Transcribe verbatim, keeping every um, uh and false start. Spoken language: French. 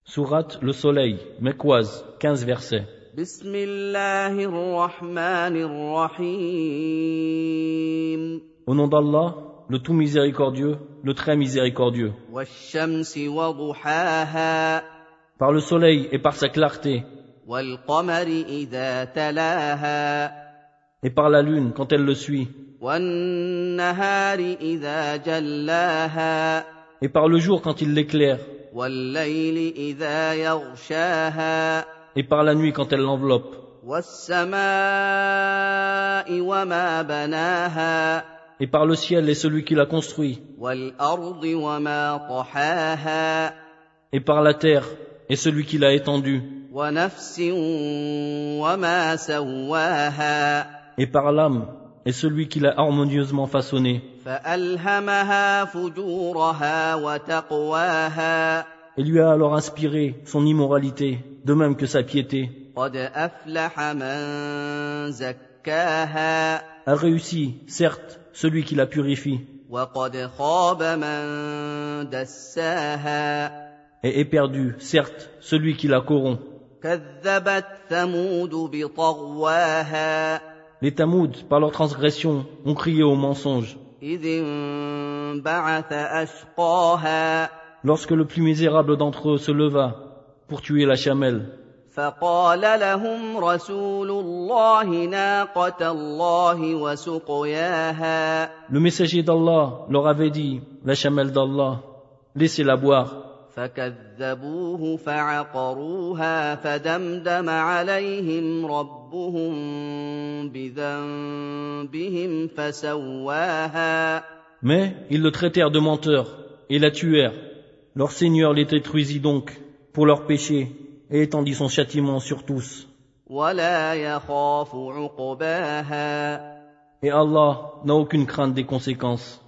Sourate Le Soleil, Mekwaz, quinze versets. بسم الله الرحمن الرحيم Au nom d'Allah, le tout miséricordieux, le très miséricordieux. والشمس وضحاها Par le soleil et par sa clarté, والقمر إذا تلاها et par la lune quand elle le suit, والنهار إذا جلاها et par le jour quand il l'éclaire, والليل إذا يغشاها et par la nuit quand elle l'enveloppe, والسماء وما بناها et par le ciel et celui qui l'a construit, والأرض وما طحاها et par la terre et celui qui l'a étendue, ونفس وما سواها et par l'âme et celui qui l'a harmonieusement façonnée, فألهمها فجورها وتقواها et lui a alors inspiré son immoralité, de même que sa piété. قد أفلح من زكاها A réussi, certes, celui qui la purifie, وقد خاب من دساها et est perdu, certes, celui qui la corrompt. كذبت ثمود بطغواها Les Tamouds, par leur transgression, ont crié au mensonge, إذ انبعث أشقاها lorsque le plus misérable d'entre eux se leva pour tuer la chamelle. فقال لهم رسول الله ناقة الله وسقياها Le messager d'Allah leur avait dit, la chamelle d'Allah, laissez-la boire. فكذبوه فعقروها فدمدم عليهم ربهم بذنبهم فسواها Mais ils le traitèrent de menteur et la tuèrent. Leur Seigneur les détruisit donc pour leurs péchés et étendit son châtiment sur tous. ولا يخاف عقباها Et Allah n'a aucune crainte des conséquences.